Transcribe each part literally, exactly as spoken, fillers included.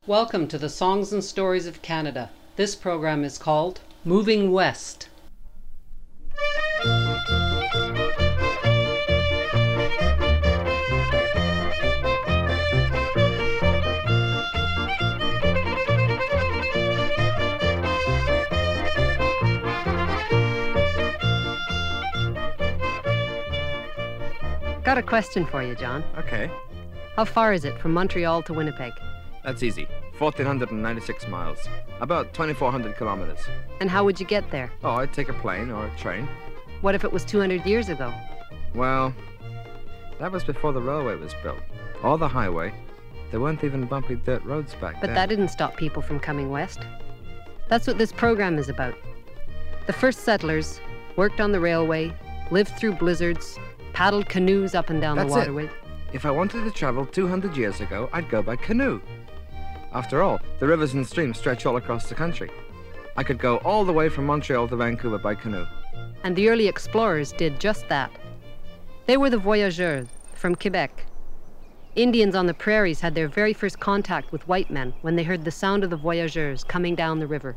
Welcome to the Songs and Stories of Canada. This program is called Moving West. Got a question for you, John. Okay, How far is it from Montreal to Winnipeg? that's easy. one thousand four hundred ninety-six miles. About twenty-four hundred kilometers. And how would you get there? Oh, I'd take a plane or a train. What if it was two hundred years ago? Well, that was before the railway was built. Or the highway. There weren't even bumpy dirt roads back But then. that didn't stop people from coming west. That's what this program is about. The first settlers worked on the railway, lived through blizzards, paddled canoes up and down That's the it. waterway. If I wanted to travel two hundred years ago, I'd go by canoe. After all, the rivers and streams stretch all across the country. I could go all the way from Montreal to Vancouver by canoe. And the early explorers did just that. They were the voyageurs from Quebec. Indians on the prairies had their very first contact with white men when they heard the sound of the voyageurs coming down the river.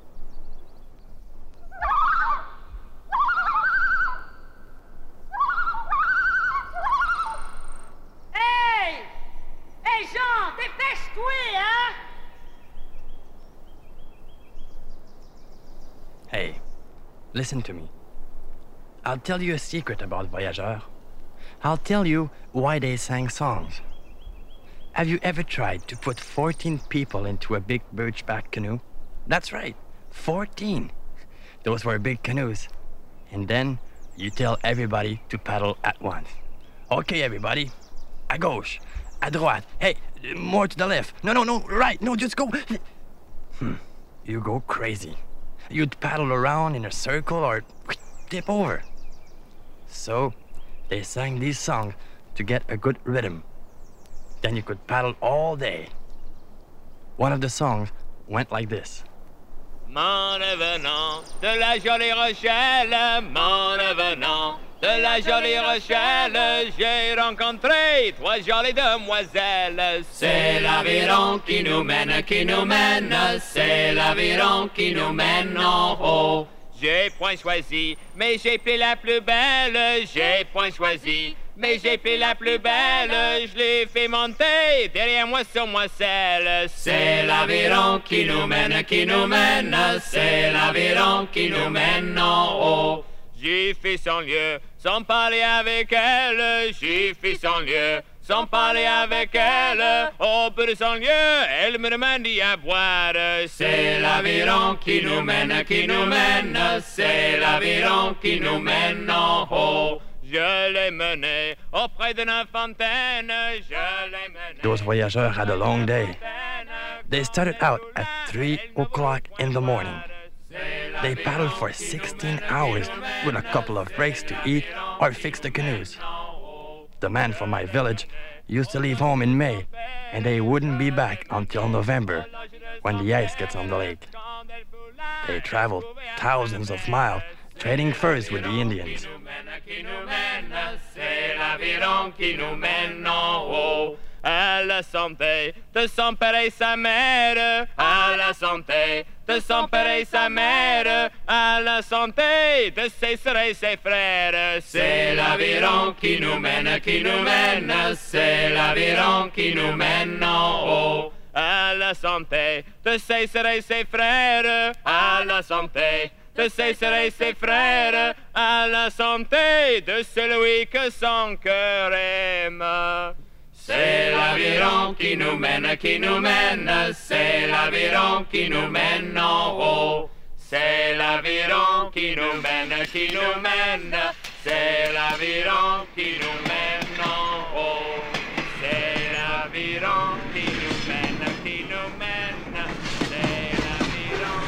Hey! Hey, Jean, dépêche-toi, hein? Hey, listen to me. I'll tell you a secret about Voyageurs. I'll tell you why they sang songs. Have you ever tried to put fourteen people into a big birch-back canoe? That's right, fourteen. Those were big canoes. And then you tell everybody to paddle at once. Okay, everybody. À gauche, à droite. Hey, more to the left. No, no, no, right. No, just go. Hmm. You go crazy. You'd paddle around in a circle or tip over. So, they sang these songs to get a good rhythm. Then you could paddle all day. One of the songs went like this. M'en revenant de la jolie Rochelle, m'en revenant de la jolie Rochelle, j'ai rencontré trois jolies demoiselles. C'est l'aviron qui nous mène, qui nous mène, c'est l'aviron qui nous mène en haut. J'ai point choisi, mais j'ai pris la plus belle, j'ai point choisi, mais j'ai pris la plus belle, je l'ai fait monter derrière moi sur moi celle. C'est l'aviron qui nous mène, qui nous mène, c'est l'aviron qui nous mène en haut. J'ai fait son lieu, sans parler avec elle, j'ai fait son lieu, sans parler avec elle, au bout de son lieu, elle me demandait à boire. C'est l'aviron qui nous mène, qui nous mène, c'est l'aviron qui nous mène en haut. Je l'ai mené auprès d'une fontaine, je l'ai mené. Those voyageurs had a long day. They started out at three o'clock in the morning. They paddled for sixteen hours with a couple of breaks to eat or fix the canoes. The man from my village used to leave home in May, and they wouldn't be back until November, when the ice gets on the lake. They traveled thousands of miles, trading furs with the Indians. C'est l'aviron qui nous mène en haut. À la santé de son père et sa mère, à la santé de son père et sa mère, à la santé de ses sœurs et ses frères. C'est l'aviron qui nous mène, qui nous mène, c'est l'aviron qui nous mène en haut. À la santé de ses sœurs et ses frères, à la santé de ses sœurs et ses frères, à la santé de celui que son cœur aime. C'est l'aviron qui nous mène, qui nous mène, c'est l'aviron qui nous mène en haut. C'est l'aviron qui nous mène, qui nous mène, c'est l'aviron qui nous mène en haut. C'est l'aviron qui nous mène, qui nous mène, c'est l'aviron.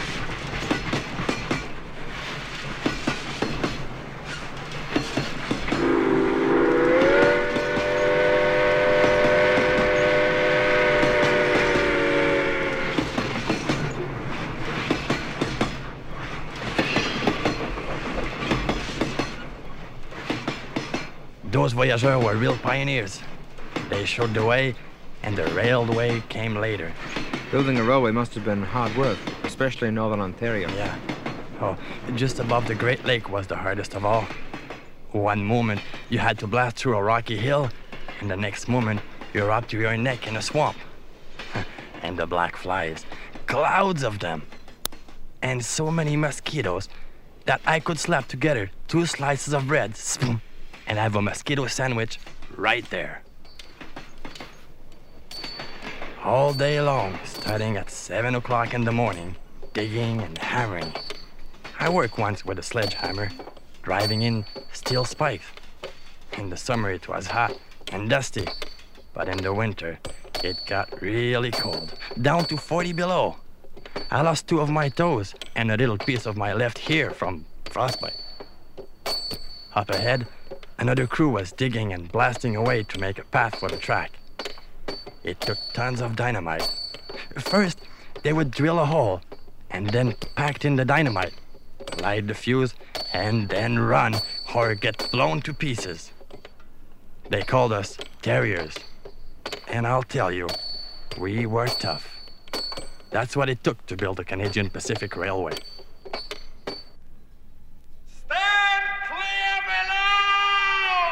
Those voyageurs were real pioneers. They showed the way, and the railway came later. Building a railway must have been hard work, especially in northern Ontario. Yeah. Oh, just above the Great Lake was the hardest of all. One moment you had to blast through a rocky hill, and the next moment you're up to your neck in a swamp. And the black flies, clouds of them. And so many mosquitoes that I could slap together two slices of bread and have a mosquito sandwich right there. All day long, starting at seven o'clock in the morning, digging and hammering. I worked once with a sledgehammer, driving in steel spikes. In the summer it was hot and dusty, but in the winter it got really cold, down to forty below. I lost two of my toes and a little piece of my left ear from frostbite. Up ahead, another crew was digging and blasting away to make a path for the track. It took tons of dynamite. First, they would drill a hole and then packed in the dynamite, light the fuse, and then run or get blown to pieces. They called us terriers. And I'll tell you, we were tough. That's what it took to build the Canadian Pacific Railway. Stand clear below!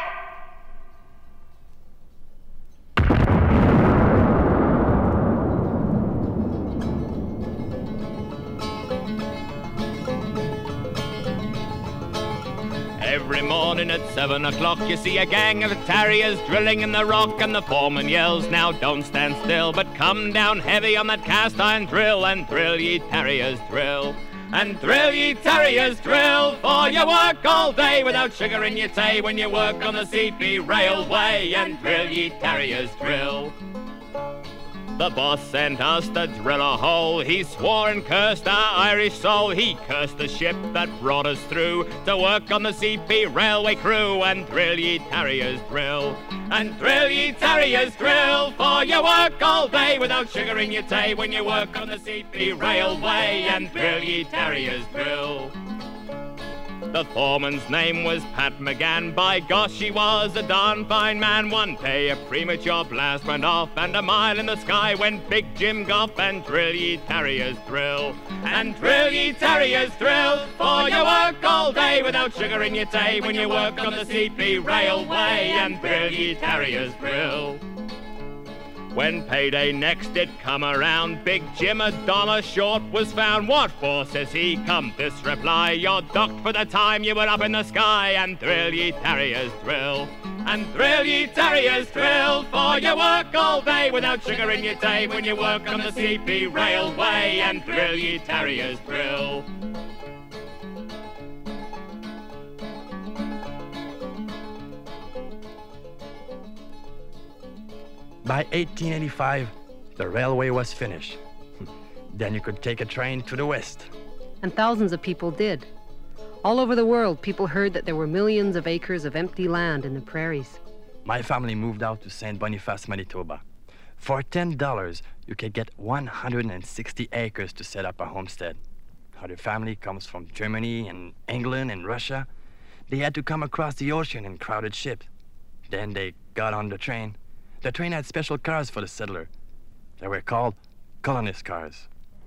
Every morning at seven o'clock you see a gang of terriers drilling in the rock, and the foreman yells, now don't stand still, but come down heavy on that cast iron drill, and drill ye terriers drill. And drill ye terriers drill, for you work all day without sugar in your tea when you work on the C P Railway, and drill ye terriers drill. The boss sent us to drill a hole. He swore and cursed our Irish soul. He cursed the ship that brought us through to work on the C P Railway crew. And drill ye terriers drill. And drill ye terriers drill, for you work all day without sugar in your tea when you work on the C P Railway. And drill ye terriers drill. The foreman's name was Pat McGann. By gosh, he was a darn fine man. One day a premature blast went off, and a mile in the sky went Big Jim Goff. And drill ye terriers drill. And drill ye terriers drill, for you work all day without sugar in your tea when you work on the C P Railway. And drill ye terriers drill. When payday next did come around, Big Jim a dollar short was found. What for, says he, come this reply, you're docked for the time you were up in the sky. And drill ye terriers drill. And drill ye terriers drill, for you work all day without sugar in your tea when you work on the C P Railway. And drill ye terriers drill. By eighteen eighty-five, the railway was finished. Then you could take a train to the west. And thousands of people did. All over the world, people heard that there were millions of acres of empty land in the prairies. My family moved out to Saint Boniface, Manitoba. For ten dollars, you could get one hundred sixty acres to set up a homestead. Other family comes from Germany and England and Russia. They had to come across the ocean in crowded ships. Then they got on the train. The train had special cars for the settler. They were called colonist cars.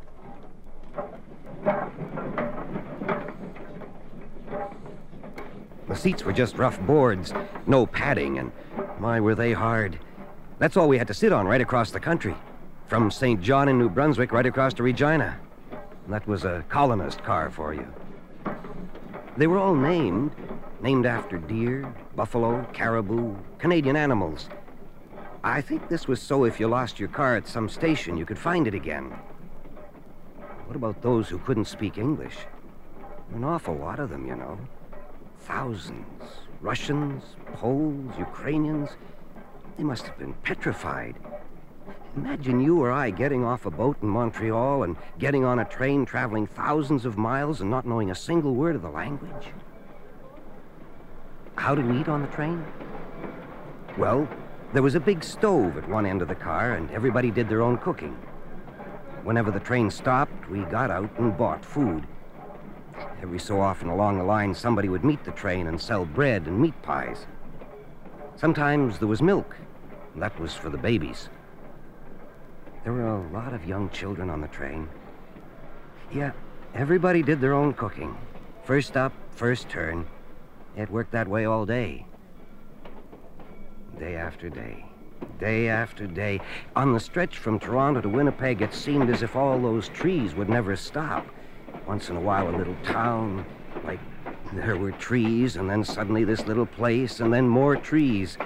The seats were just rough boards, no padding, and my, were they hard. That's all we had to sit on right across the country. From Saint John in New Brunswick right across to Regina. And that was a colonist car for you. They were all named, named after deer, buffalo, caribou, Canadian animals. I think this was so if you lost your car at some station, you could find it again. What about those who couldn't speak English? An awful lot of them, you know. Thousands. Russians, Poles, Ukrainians. They must have been petrified. Imagine you or I getting off a boat in Montreal and getting on a train traveling thousands of miles and not knowing a single word of the language. How did we eat on the train? Well, there was a big stove at one end of the car, and everybody did their own cooking. Whenever the train stopped, we got out and bought food. Every so often along the line, somebody would meet the train and sell bread and meat pies. Sometimes there was milk, and that was for the babies. There were a lot of young children on the train. Yeah, everybody did their own cooking. First up, first turn. It worked that way all day. Day after day. Day after day. On the stretch from Toronto to Winnipeg, it seemed as if all those trees would never stop. Once in a while, a little town, like there were trees, and then suddenly this little place, and then more trees.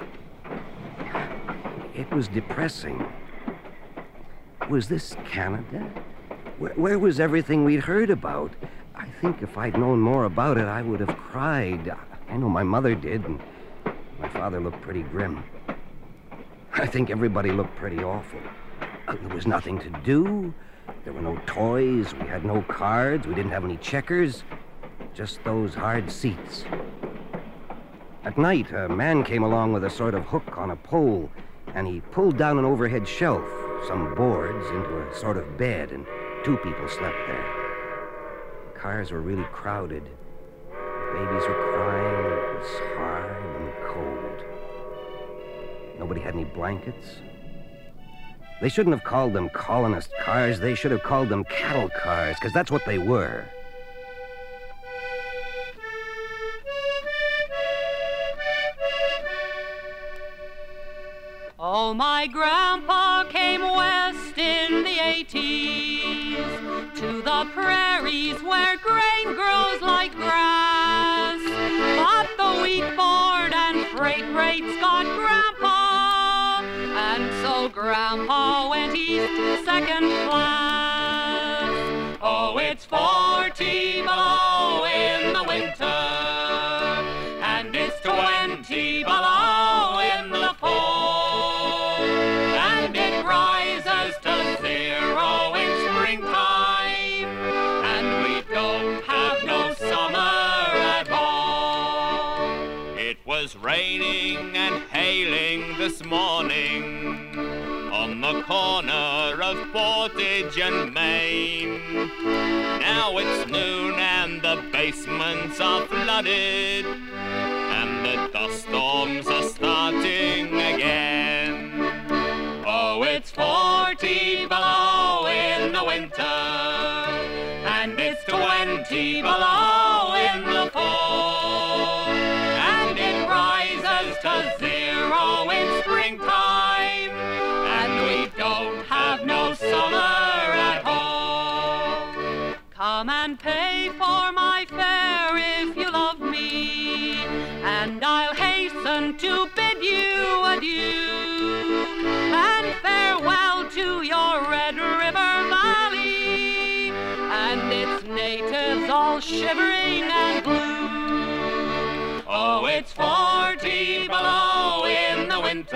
It was depressing. Was this Canada? Where, where was everything we'd heard about? I think if I'd known more about it, I would have cried. I know my mother did, and my father looked pretty grim. I think everybody looked pretty awful. Uh, There was nothing to do. There were no toys. We had no cards. We didn't have any checkers. Just those hard seats. At night, a man came along with a sort of hook on a pole, and he pulled down an overhead shelf, some boards, into a sort of bed, and two people slept there. The cars were really crowded. Babies were crying. It was hard and cold. Nobody had any blankets. They shouldn't have called them colonist cars. They should have called them cattle cars, because that's what they were. Oh, my grandpa came west in the eighties to the prairies where grain grows like grass. But the wheat board and freight rates got grandpa, and so grandpa went east second class. Oh, it's forty below in the winter, and it's twenty below in the fall, and it rises to zero in springtime, and we don't have no summer at all. It was raining and hailing this morning on the corner of Portage and Main. Now it's noon and the basements are flooded, and the dust storms are starting again. Oh, it's forty below in the winter, and it's twenty below in the fall, and it rises to zero in springtime, and we don't have no summer at all. Come and pay for my fare if you love me, and I'll hasten to bid you adieu, and farewell to your Red River Valley, and its natives all shivering and blue. Oh, it's forty below in the winter,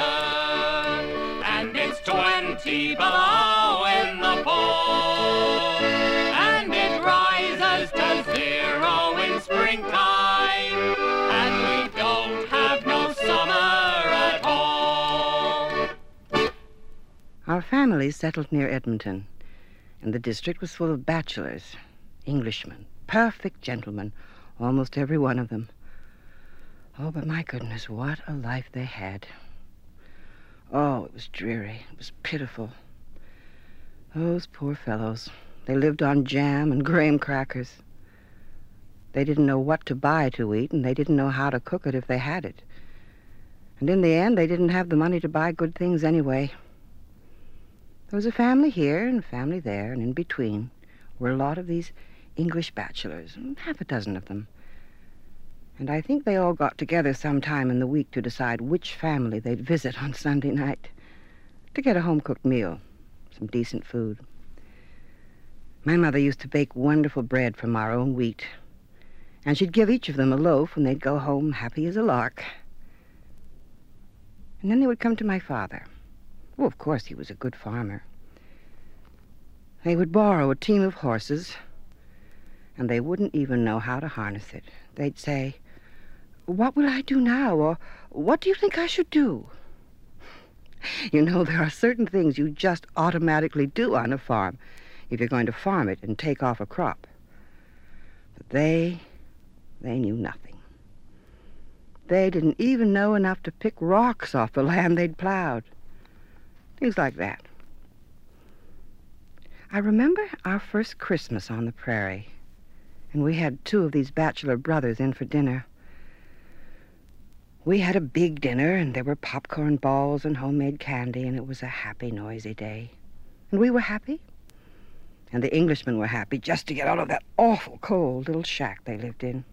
and it's twenty below in the fall, and it rises to zero in springtime, and we don't have no summer at all. Our family settled near Edmonton, and the district was full of bachelors, Englishmen, perfect gentlemen, almost every one of them. Oh, but my goodness, what a life they had. Oh, it was dreary. It was pitiful. Those poor fellows. They lived on jam and graham crackers. They didn't know what to buy to eat, and they didn't know how to cook it if they had it. And in the end, they didn't have the money to buy good things anyway. There was a family here and a family there, and in between were a lot of these English bachelors, half a dozen of them. And I think they all got together sometime in the week to decide which family they'd visit on Sunday night to get a home-cooked meal, some decent food. My mother used to bake wonderful bread from our own wheat, and she'd give each of them a loaf when they'd go home happy as a lark. And then they would come to my father. Oh, of course, he was a good farmer. They would borrow a team of horses, and they wouldn't even know how to harness it. They'd say, "What will I do now?" Or, "What do you think I should do?" You know, there are certain things you just automatically do on a farm if you're going to farm it and take off a crop. But they, they knew nothing. They didn't even know enough to pick rocks off the land they'd plowed. Things like that. I remember our first Christmas on the prairie, and we had two of these bachelor brothers in for dinner. We had a big dinner, and there were popcorn balls and homemade candy, and it was a happy, noisy day. And we were happy, and the Englishmen were happy just to get out of that awful cold little shack they lived in.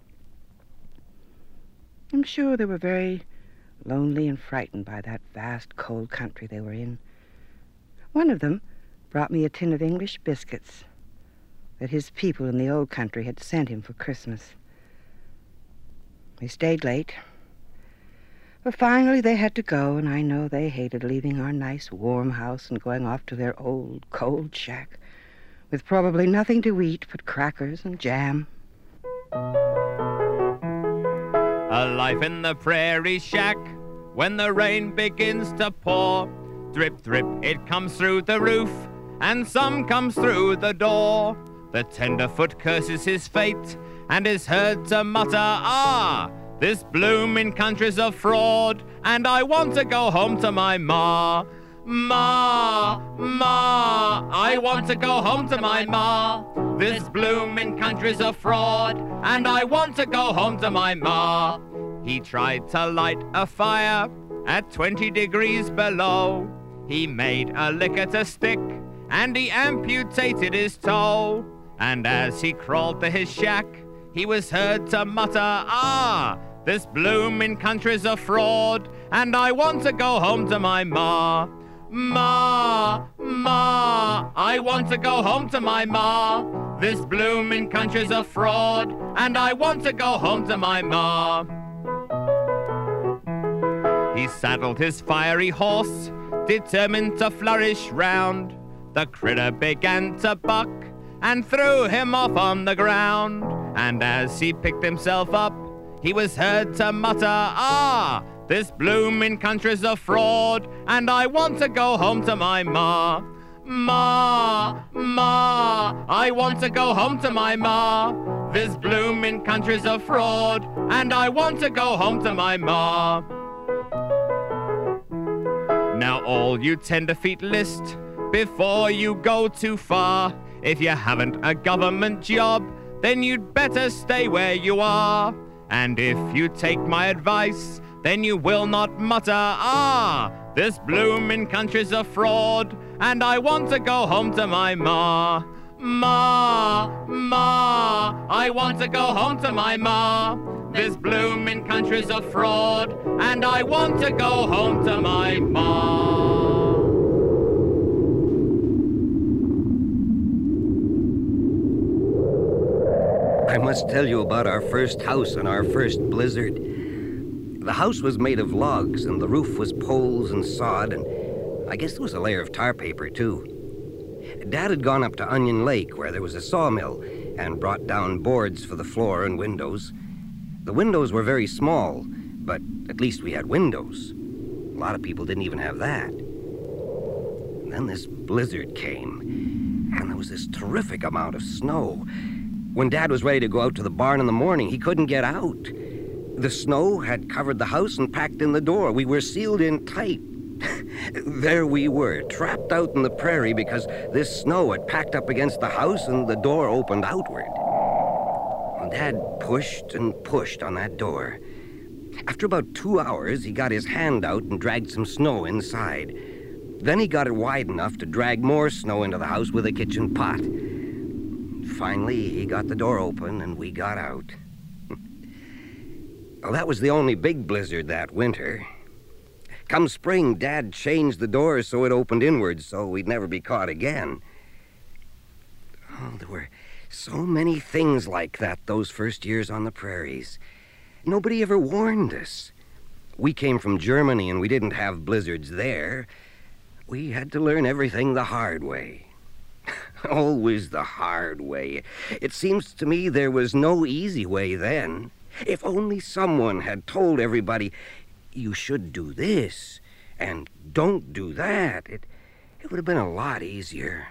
I'm sure they were very lonely and frightened by that vast, cold country they were in. One of them brought me a tin of English biscuits that his people in the old country had sent him for Christmas. We stayed late, but finally they had to go, and I know they hated leaving our nice, warm house and going off to their old, cold shack with probably nothing to eat but crackers and jam. A life in the prairie shack when the rain begins to pour. Drip, drip, it comes through the roof, and some comes through the door. The tenderfoot curses his fate, and is heard to mutter, "Ah, this bloomin' country's a fraud, and I want to go home to my ma. Ma, ma, I want to go home to my ma. This bloomin' country's a fraud, and I want to go home to my ma." He tried to light a fire at twenty degrees below. He made a liquor to stick, and he amputated his toe. And as he crawled to his shack, he was heard to mutter, "Ah, this bloomin' country's a fraud, and I want to go home to my ma. Ma, ma, I want to go home to my ma. This bloomin' country's a fraud, and I want to go home to my ma." He saddled his fiery horse, determined to flourish round. The critter began to buck and threw him off on the ground. And as he picked himself up, he was heard to mutter, "Ah, this bloomin' country's a fraud, and I want to go home to my ma. Ma, ma, I want to go home to my ma. This bloomin' country's a fraud, and I want to go home to my ma." Now all you tenderfeet list before you go too far. If you haven't a government job, then you'd better stay where you are. And if you take my advice, then you will not mutter, "Ah, this bloomin' country's a fraud, and I want to go home to my ma. Ma, ma, I want to go home to my ma. This bloomin' country's a fraud, and I want to go home to my ma." I must tell you about our first house and our first blizzard. The house was made of logs, and the roof was poles and sod, and I guess there was a layer of tar paper, too. Dad had gone up to Onion Lake, where there was a sawmill, and brought down boards for the floor and windows. The windows were very small, but at least we had windows. A lot of people didn't even have that. And then this blizzard came, and there was this terrific amount of snow. When Dad was ready to go out to the barn in the morning, he couldn't get out. The snow had covered the house and packed in the door. We were sealed in tight. There we were, trapped out in the prairie because this snow had packed up against the house and the door opened outward. Well, Dad pushed and pushed on that door. After about two hours, he got his hand out and dragged some snow inside. Then he got it wide enough to drag more snow into the house with a kitchen pot. Finally, he got the door open and we got out. Well, that was the only big blizzard that winter. Come spring, Dad changed the door so it opened inwards so we'd never be caught again. Oh, there were so many things like that those first years on the prairies. Nobody ever warned us. We came from Germany and we didn't have blizzards there. We had to learn everything the hard way. Always the hard way. It seems to me there was no easy way then. If only someone had told everybody, you should do this, and don't do that, it, it would have been a lot easier.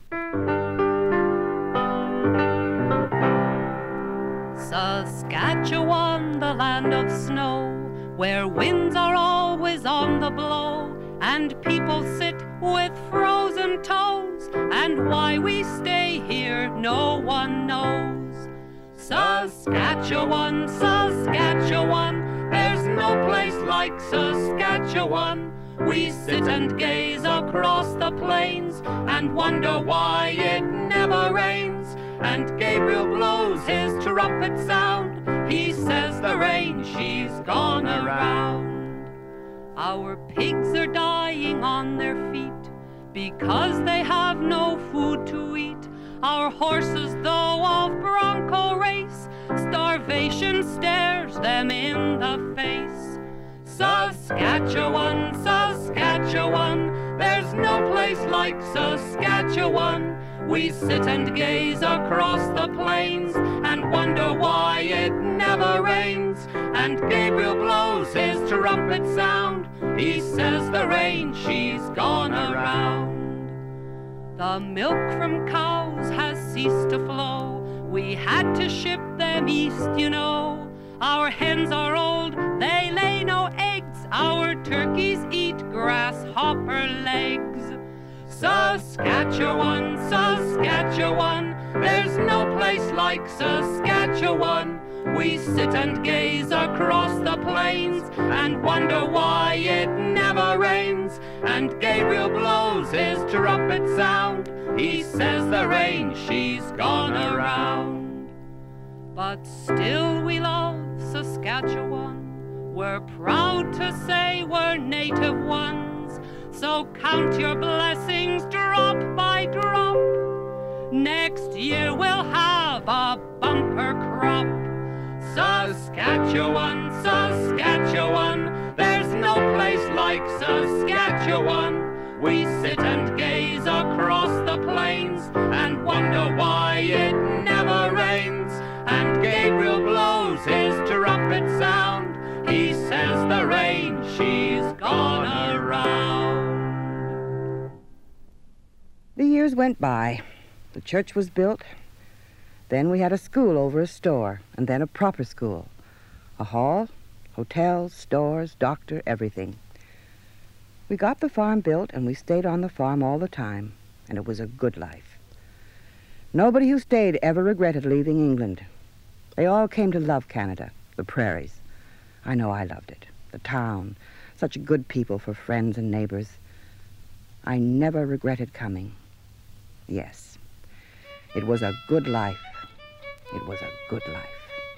Saskatchewan, the land of snow, where winds are always on the blow, and people sit with frozen toes and why we stay here, no one knows. Saskatchewan, Saskatchewan, there's no place like Saskatchewan. We sit and gaze across the plains and wonder why it never rains. And Gabriel blows his trumpet sound. He says the rain, she's gone around. Our pigs are dying on their feet because they have no food to eat. Our horses, though of bronco race, starvation stares them in the face. Saskatchewan, Saskatchewan, there's no place like Saskatchewan. We sit and gaze across the plains and wonder why it never rains. And Gabriel blows his trumpet sound. He says the rain, she's gone around. The milk from cows has ceased to flow. We had to ship them east, you know. Our hens are old, they lay no eggs. Our turkeys eat grasshopper legs. Saskatchewan, Saskatchewan, there's no place like Saskatchewan. We sit and gaze across the plains and wonder why it never rains. And Gabriel blows his trumpet sound. He says the rain, she's gone around. But still we love Saskatchewan. We're proud to say we're native ones. So count your blessings drop by drop. Next year we'll have a bumper crop. Saskatchewan, Saskatchewan, there's no place like Saskatchewan. We sit and gaze across the plains and wonder why it never rains. And Gabriel blows his trumpet sound. He says the rain, she's gone around. The years went by. The church was built. Then we had a school over a store, and then a proper school. A hall, hotels, stores, doctor, everything. We got the farm built, and we stayed on the farm all the time, and it was a good life. Nobody who stayed ever regretted leaving England. They all came to love Canada, the prairies. I know I loved it. The town, such good people for friends and neighbors. I never regretted coming. Yes, it was a good life. It was a good life.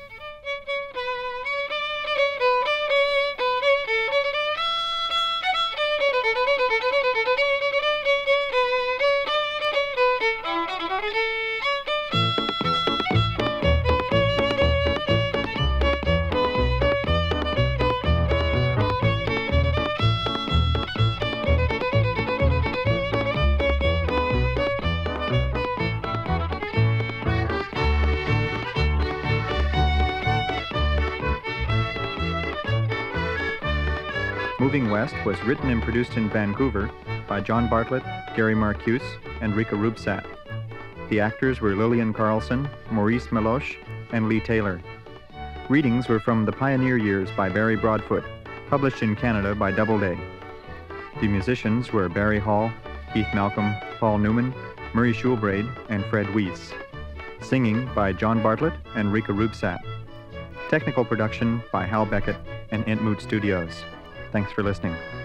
Moving West was written and produced in Vancouver by John Bartlett, Gary Marcuse, and Rika Rubsat. The actors were Lillian Carlson, Maurice Meloche, and Lee Taylor. Readings were from The Pioneer Years by Barry Broadfoot, published in Canada by Doubleday. The musicians were Barry Hall, Keith Malcolm, Paul Newman, Murray Schulbraid, and Fred Weiss. Singing by John Bartlett and Rika Rubsat. Technical production by Hal Beckett and Entmoot Studios. Thanks for listening.